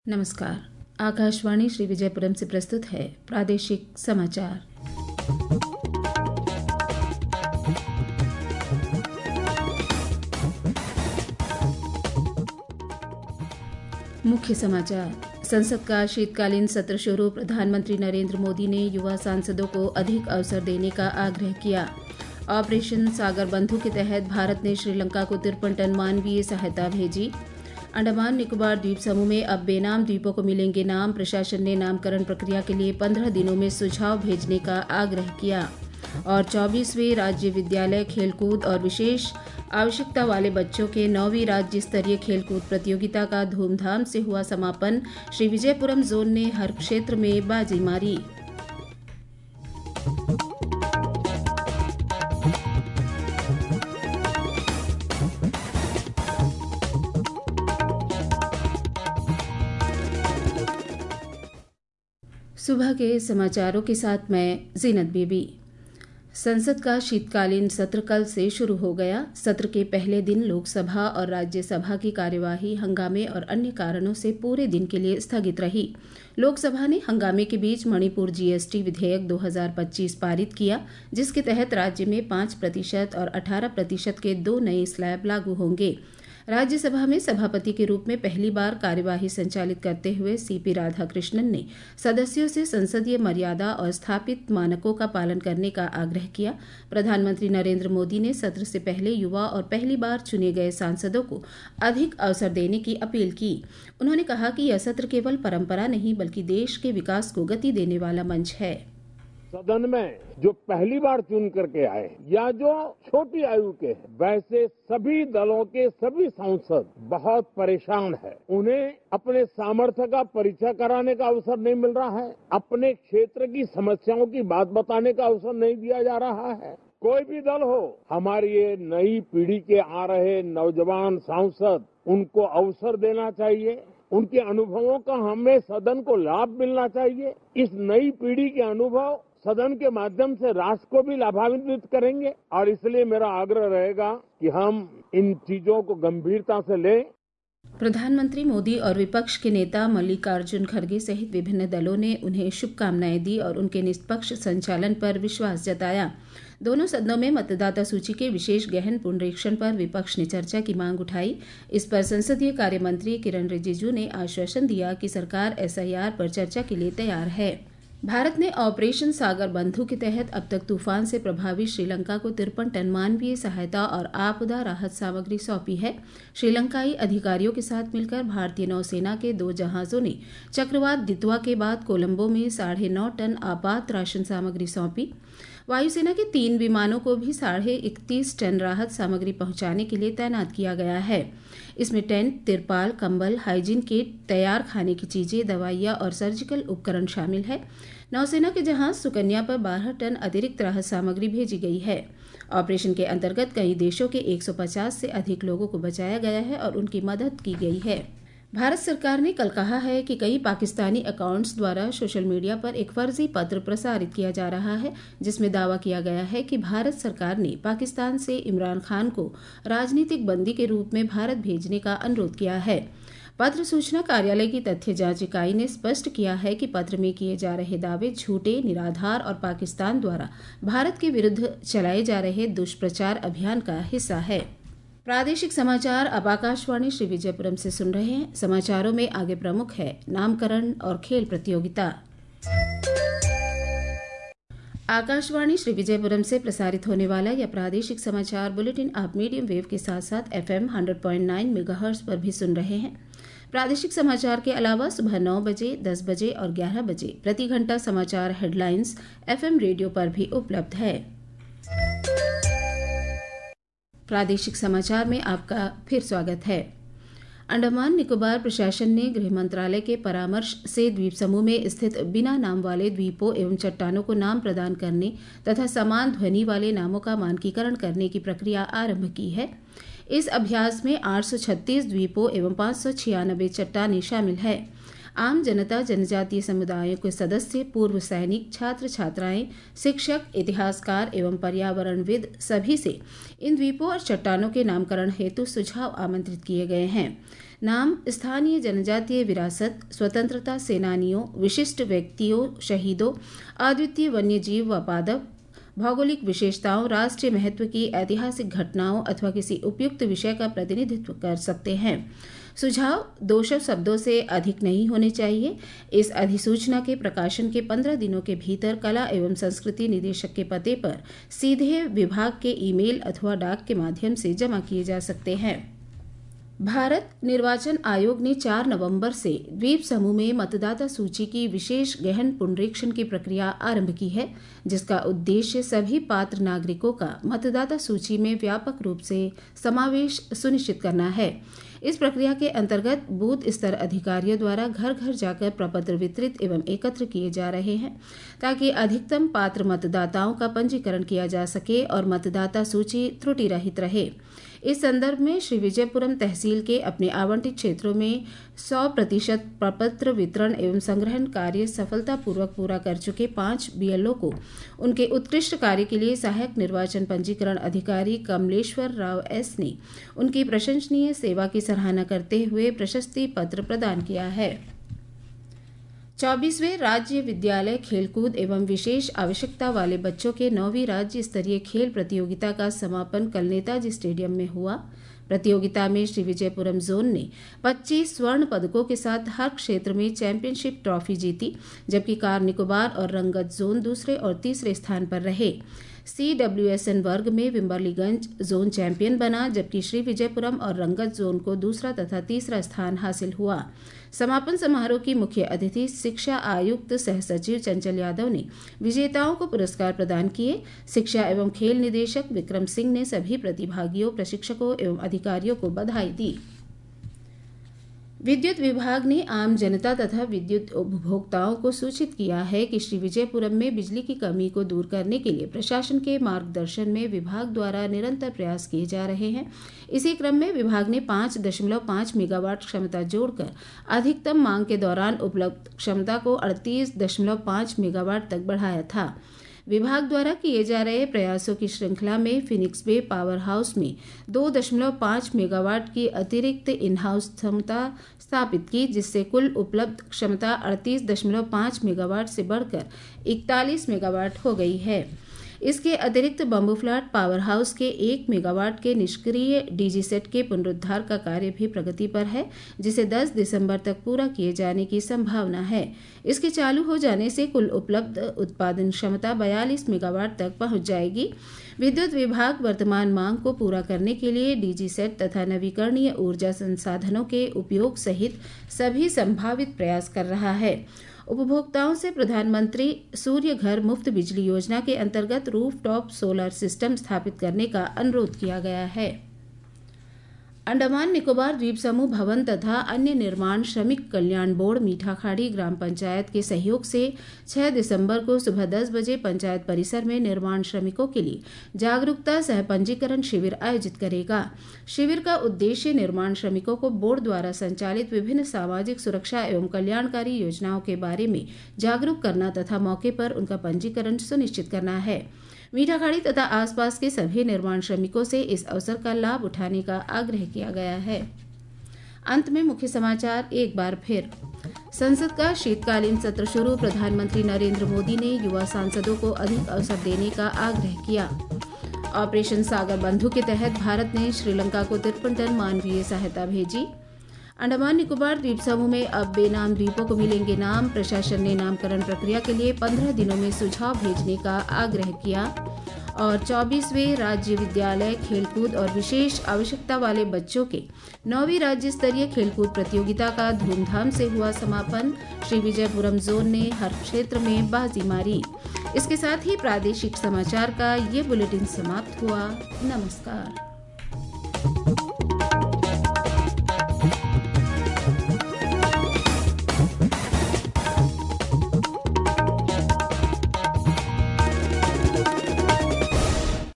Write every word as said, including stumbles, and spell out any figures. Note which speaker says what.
Speaker 1: नमस्कार। आकाशवाणी श्री विजयपुरम से प्रस्तुत है प्रादेशिक समाचार। मुख्य समाचार। संसद का शीतकालीन सत्र शुरू। प्रधानमंत्री नरेंद्र मोदी ने युवा सांसदों को अधिक अवसर देने का आग्रह किया। ऑपरेशन सागर बंधु के तहत भारत ने श्रीलंका को तिरपन टन मानवीय सहायता भेजी। अंडमान निकोबार द्वीप समूह में अब बेनाम द्वीपों को मिलेंगे नाम। प्रशासन ने नामकरण प्रक्रिया के लिए पंद्रह दिनों में सुझाव भेजने का आग्रह किया। और चौबीसवें राज्य विद्यालय खेलकूद और विशेष आवश्यकता वाले बच्चों के नौवीं राज्य स्तरीय खेलकूद प्रतियोगिता का धूमधाम से हुआ समापन। श्री विजयपुरम जोन ने हर क्षेत्र में बाजी मारी। सुबह के समाचारों के साथ मैं जीनत बीबी। संसद का शीतकालीन सत्र कल से शुरू हो गया। सत्र के पहले दिन लोकसभा और राज्यसभा की कार्यवाही हंगामे और अन्य कारणों से पूरे दिन के लिए स्थगित रही। लोकसभा ने हंगामे के बीच मणिपुर जीएसटी विधेयक दो हज़ार पच्चीस पारित किया, जिसके तहत राज्य में पाँच प्रतिशत और अठारह प्रतिशत के दो नए स्लैब लागू होंगे। राज्यसभा में सभापति के रूप में पहली बार कार्यवाही संचालित करते हुए सीपी राधाकृष्णन ने सदस्यों से संसदीय मर्यादा और स्थापित मानकों का पालन करने का आग्रह किया। प्रधानमंत्री नरेंद्र मोदी ने सत्र से पहले युवा और पहली बार चुने गए सांसदों को अधिक अवसर देने की अपील की। उन्होंने कहा कि यह सत्र केवल परंपरा नहीं बल्कि देश के विकास को गति देने वाला मंच है।
Speaker 2: सदन में जो पहली बार चुन करके आए या जो छोटी आयु के हैं, वैसे सभी दलों के सभी सांसद बहुत परेशान हैं। उन्हें अपने सामर्थ्य का परिचय कराने का अवसर नहीं मिल रहा है। अपने क्षेत्र की समस्याओं की बात बताने का अवसर नहीं दिया जा रहा है। कोई भी दल हो, हमारी ये नई पीढ़ी के आ रहे नौजवान सांसद, उनको अवसर देना चाहिए। उनके अनुभवों का हमें सदन को लाभ मिलना चाहिए। इस नई पीढ़ी के अनुभव सदन के माध्यम से राष्ट्र को भी लाभान्वित करेंगे और इसलिए मेरा आग्रह रहेगा कि हम इन चीजों को गंभीरता से लें।
Speaker 1: प्रधानमंत्री मोदी और विपक्ष के नेता मल्लिकार्जुन खड़गे सहित विभिन्न दलों ने उन्हें शुभकामनाएं दी और उनके निष्पक्ष संचालन पर विश्वास जताया। दोनों सदनों में मतदाता सूची के विशेष गहन पुनरीक्षण पर विपक्ष ने चर्चा की मांग उठाई। इस पर संसदीय कार्य मंत्री किरण रिजिजू ने आश्वासन दिया कि सरकार एसआईआर पर चर्चा के लिए तैयार है। भारत ने ऑपरेशन सागर बंधु के तहत अब तक तूफान से प्रभावित श्रीलंका को तिरपन टन मानवीय सहायता और आपदा राहत सामग्री सौंपी है। श्रीलंकाई अधिकारियों के साथ मिलकर भारतीय नौसेना के दो जहाजों ने चक्रवात दितवा के बाद कोलंबो में साढ़े नौ टन आपात राशन सामग्री सौंपी। वायुसेना के तीन विमानों को भी साढ़े इकतीस टन राहत सामग्री पहुंचाने के लिए तैनात किया गया है। इसमें टेंट, तिरपाल, कंबल, हाइजीन किट, तैयार खाने की चीजें, दवाइयां और सर्जिकल उपकरण शामिल है। नौसेना के जहाज सुकन्या पर बारह टन अतिरिक्त राहत सामग्री भेजी गई है। ऑपरेशन के अंतर्गत कई देशों के एक सौ पचास से अधिक लोगों को बचाया गया है और उनकी मदद की गई है। भारत सरकार ने कल कहा है कि कई पाकिस्तानी अकाउंट्स द्वारा सोशल मीडिया पर एक फर्जी पत्र प्रसारित किया जा रहा है, जिसमें दावा किया गया है कि भारत सरकार ने पाकिस्तान से इमरान खान को राजनीतिक बंदी के रूप में भारत भेजने का अनुरोध किया है। पत्र सूचना कार्यालय की तथ्य जांच इकाई ने स्पष्ट किया है कि पत्र में किए जा रहे दावे झूठे, निराधार और पाकिस्तान द्वारा भारत के विरुद्ध चलाए जा रहे दुष्प्रचार अभियान का हिस्सा है। प्रादेशिक समाचार अब आकाशवाणी श्री विजयपुरम से सुन रहे हैं। समाचारों में आगे प्रमुख है नामकरण और खेल प्रतियोगिता। आकाशवाणी श्री विजयपुरम से प्रसारित होने वाला यह प्रादेशिक समाचार बुलेटिन आप मीडियम वेव के साथ साथ एफएम सौ पॉइंट नौ मेगाहर्ट्ज पर भी सुन रहे हैं। प्रादेशिक समाचार के अलावा सुबह नौ बजे, दस बजे और ग्यारह बजे प्रति घंटा समाचार हेडलाइंस एफएम रेडियो पर भी उपलब्ध है। प्रादेशिक समाचार में आपका फिर स्वागत है। अंडमान निकोबार प्रशासन ने गृह मंत्रालय के परामर्श से द्वीप समूह में स्थित बिना नाम वाले द्वीपों एवं चट्टानों को नाम प्रदान करने तथा समान ध्वनि वाले नामों का मानकीकरण करने की प्रक्रिया आरंभ की है। इस अभ्यास में आठ सौ छत्तीस द्वीपों एवं पाँच सौ छियानबे चट्टानें शामिल है। आम जनता, जनजातीय समुदायों के सदस्य, पूर्व सैनिक, छात्र छात्राएं, शिक्षक, इतिहासकार एवं पर्यावरणविद सभी से इन द्वीपों और चट्टानों के नामकरण हेतु सुझाव आमंत्रित किए गए हैं। नाम स्थानीय जनजातीय विरासत, स्वतंत्रता सेनानियों, विशिष्ट व्यक्तियों, शहीदों, अद्वितीय वन्यजीव व पादप, भौगोलिक विशेषताओं, राष्ट्रीय महत्व की ऐतिहासिक घटनाओं अथवा किसी उपयुक्त विषय का प्रतिनिधित्व कर सकते हैं। सुझाव दो सौ शब्दों से अधिक नहीं होने चाहिए। इस अधिसूचना के प्रकाशन के पंद्रह दिनों के भीतर कला एवं संस्कृति निदेशक के पते पर सीधे विभाग के ईमेल अथवा डाक के माध्यम से जमा किए जा सकते हैं। भारत निर्वाचन आयोग ने चार नवंबर से द्वीप समूह में मतदाता सूची की विशेष गहन पुनरीक्षण की प्रक्रिया आरंभ की है, जिसका उद्देश्य सभी पात्र नागरिकों का मतदाता सूची में व्यापक रूप से समावेश सुनिश्चित करना है। इस प्रक्रिया के अंतर्गत बूथ स्तर अधिकारियों द्वारा घर घर जाकर प्रपत्र वितरित एवं एकत्र किए जा रहे हैं, ताकि अधिकतम पात्र मतदाताओं का पंजीकरण किया जा सके और मतदाता सूची त्रुटि रहित रहे। इस संदर्भ में श्री विजयपुरम तहसील के अपने आवंटित क्षेत्रों में सौ प्रतिशत प्रपत्र वितरण एवं संग्रहण कार्य सफलतापूर्वक पूरा कर चुके पांच बीएलओ को उनके उत्कृष्ट कार्य के लिए सहायक निर्वाचन पंजीकरण अधिकारी कमलेश्वर राव एस ने उनकी प्रशंसनीय सेवा की सराहना करते हुए प्रशस्ति पत्र प्रदान किया है। चौबीसवें राज्य विद्यालय खेलकूद एवं विशेष आवश्यकता वाले बच्चों के नौवीं राज्य स्तरीय खेल प्रतियोगिता का समापन कल नेताजी स्टेडियम में हुआ। प्रतियोगिता में श्री विजयपुरम जोन ने पच्चीस स्वर्ण पदकों के साथ हर क्षेत्र में चैंपियनशिप ट्रॉफी जीती, जबकि कार निकोबार और रंगत जोन दूसरे और तीसरे स्थान पर रहे। सी डब्ल्यू एस एन वर्ग में विम्बरलीगंज जोन चैंपियन बना, जबकि श्री विजयपुरम और रंगत जोन को दूसरा तथा तीसरा स्थान हासिल हुआ। समापन समारोह की मुख्य अतिथि शिक्षा आयुक्त सह सचिव चंचल यादव ने विजेताओं को पुरस्कार प्रदान किए। शिक्षा एवं खेल निदेशक विक्रम सिंह ने सभी प्रतिभागियों, प्रशिक्षकों एवं अधिकारियों को बधाई दी। विद्युत विभाग ने आम जनता तथा विद्युत उपभोक्ताओं को सूचित किया है कि श्री विजयपुरम में बिजली की कमी को दूर करने के लिए प्रशासन के मार्गदर्शन में विभाग द्वारा निरंतर प्रयास किए जा रहे हैं। इसी क्रम में विभाग ने पाँच दशमलव पाँच मेगावाट क्षमता जोड़कर अधिकतम मांग के दौरान उपलब्ध क्षमता को अड़तीस दशमलव पाँच मेगावाट तक बढ़ाया था। विभाग द्वारा किए जा रहे प्रयासों की श्रृंखला में फिनिक्स बे पावर हाउस में दो दशमलव पाँच मेगावाट की अतिरिक्त इन हाउस क्षमता स्थापित की, जिससे कुल उपलब्ध क्षमता अड़तीस दशमलव पाँच मेगावाट से बढ़कर इकतालीस मेगावाट हो गई है। इसके अतिरिक्त बम्बू फ्लैट पावर हाउस के एक मेगावाट के निष्क्रिय डीजी सेट के पुनरुद्धार का कार्य भी प्रगति पर है, जिसे दस दिसंबर तक पूरा किए जाने की संभावना है। इसके चालू हो जाने से कुल उपलब्ध उत्पादन क्षमता बयालीस मेगावाट तक पहुंच जाएगी। विद्युत विभाग वर्तमान मांग को पूरा करने के लिए डीजी सेट तथा नवीकरणीय ऊर्जा संसाधनों के उपयोग सहित सभी संभावित प्रयास कर रहा है। उपभोक्ताओं से प्रधानमंत्री सूर्य घर मुफ्त बिजली योजना के अंतर्गत रूफटॉप सोलर सिस्टम स्थापित करने का अनुरोध किया गया है। अंडमान निकोबार द्वीप समूह भवन तथा अन्य निर्माण श्रमिक कल्याण बोर्ड मीठाखाड़ी ग्राम पंचायत के सहयोग से छह दिसंबर को सुबह दस बजे पंचायत परिसर में निर्माण श्रमिकों के लिए जागरूकता सह पंजीकरण शिविर आयोजित करेगा। शिविर का उद्देश्य निर्माण श्रमिकों को बोर्ड द्वारा संचालित विभिन्न सामाजिक सुरक्षा एवं कल्याणकारी योजनाओं के बारे में जागरूक करना तथा मौके पर उनका पंजीकरण सुनिश्चित करना है। मीठाखाड़ी तथा आसपास के सभी निर्माण श्रमिकों से इस अवसर का लाभ उठाने का आग्रह किया गया है। अंत में मुख्य समाचार एक बार फिर। संसद का शीतकालीन सत्र शुरू, प्रधानमंत्री नरेंद्र मोदी ने युवा सांसदों को अधिक अवसर देने का आग्रह किया। ऑपरेशन सागर बंधु के तहत भारत ने श्रीलंका को तिरपन टन मानवीय सहायता भेजी। अंडमान निकोबार द्वीप समूह में अब बेनाम द्वीपों को मिलेंगे नाम, प्रशासन ने नामकरण प्रक्रिया के लिए पंद्रह दिनों में सुझाव भेजने का आग्रह किया। और चौबीसवें राज्य विद्यालय खेलकूद और विशेष आवश्यकता वाले बच्चों के नौवीं राज्य स्तरीय खेलकूद प्रतियोगिता का धूमधाम से हुआ समापन। श्री विजयपुरम जोन ने हर क्षेत्र में बाजी मारी। इसके साथ ही प्रादेशिक समाचार का ये बुलेटिन समाप्त हुआ। नमस्कार।